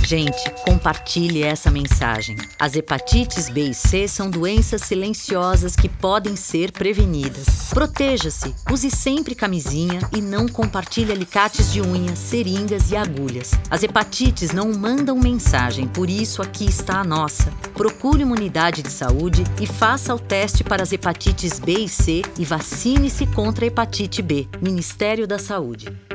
Gente, compartilhe essa mensagem. As hepatites B e C são doenças silenciosas que podem ser prevenidas. Proteja-se, use sempre camisinha e não compartilhe alicates de unhas, seringas e agulhas. As hepatites não mandam mensagem, por isso aqui está a nossa. Procure uma unidade de saúde e faça o teste para as hepatites B e C e vacine-se contra a hepatite B. Ministério da Saúde.